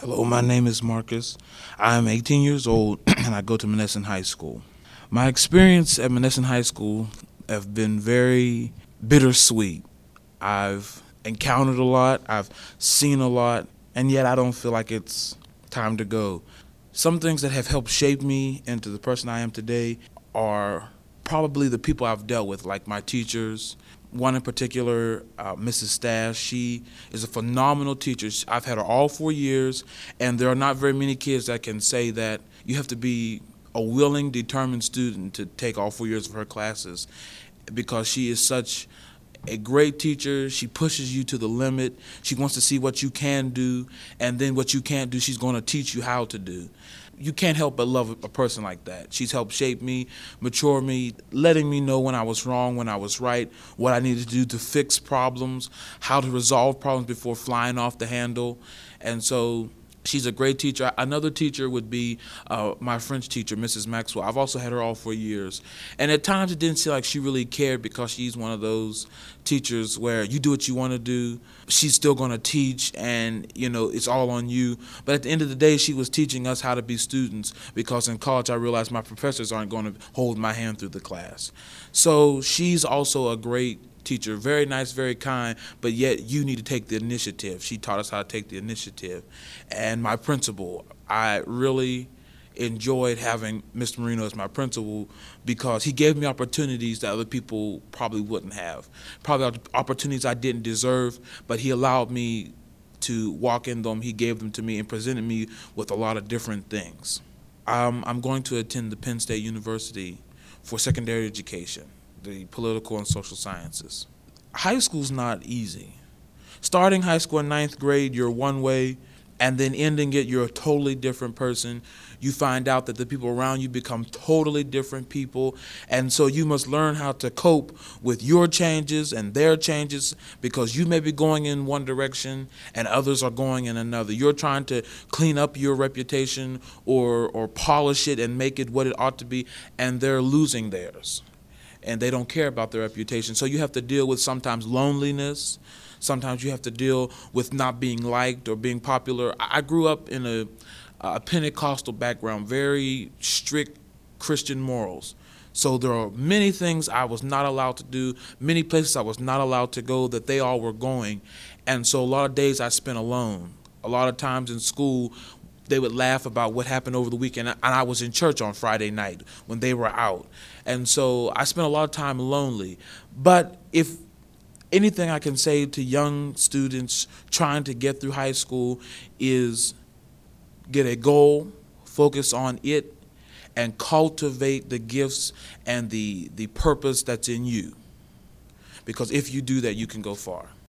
Hello, my name is Marcus. I am 18 years old and I go to Monessen High School. My experience at Monessen High School have been very bittersweet. I've encountered a lot, I've seen a lot, and yet I don't feel like it's time to go. Some things that have helped shape me into the person I am today are probably the people I've dealt with, like my teachers. One in particular, Mrs. Stash, she is a phenomenal teacher. I've had her all 4 years, and there are not very many kids that can say that you have to be a willing, determined student to take all 4 years of her classes because she is such a great teacher. She pushes you to the limit. She wants to see what you can do, and then what you can't do, she's going to teach you how to do. You can't help but love a person like that. She's helped shape me, mature me, letting me know when I was wrong, when I was right, what I needed to do to fix problems, how to resolve problems before flying off the handle. And so she's a great teacher. Another teacher would be my French teacher, Mrs. Maxwell. I've also had her all 4 years. And at times it didn't seem like she really cared because she's one of those teachers where you do what you want to do. She's still going to teach and, it's all on you. But at the end of the day, she was teaching us how to be students because in college I realized my professors aren't going to hold my hand through the class. So she's also a great teacher, very nice, very kind, but yet you need to take the initiative. She taught us how to take the initiative. And my principal, I really enjoyed having Mr. Marino as my principal because he gave me opportunities that other people probably wouldn't have. Probably opportunities I didn't deserve, but he allowed me to walk in them. He gave them to me and presented me with a lot of different things. I'm going to attend the Penn State University for secondary education, the political and social sciences. High school's not easy. Starting high school in ninth grade, you're one way, and then ending it, you're a totally different person. You find out that the people around you become totally different people, and so you must learn how to cope with your changes and their changes because you may be going in one direction and others are going in another. You're trying to clean up your reputation or polish it and make it what it ought to be, and they're losing theirs. And they don't care about their reputation. So you have to deal with sometimes loneliness. Sometimes you have to deal with not being liked or being popular. I grew up in a Pentecostal background, very strict Christian morals. So there are many things I was not allowed to do, many places I was not allowed to go that they all were going. And so a lot of days I spent alone. A lot of times in school, they would laugh about what happened over the weekend, and I was in church on Friday night when they were out. And so I spent a lot of time lonely. But if anything I can say to young students trying to get through high school is get a goal, focus on it, and cultivate the gifts and the purpose that's in you. Because if you do that, you can go far.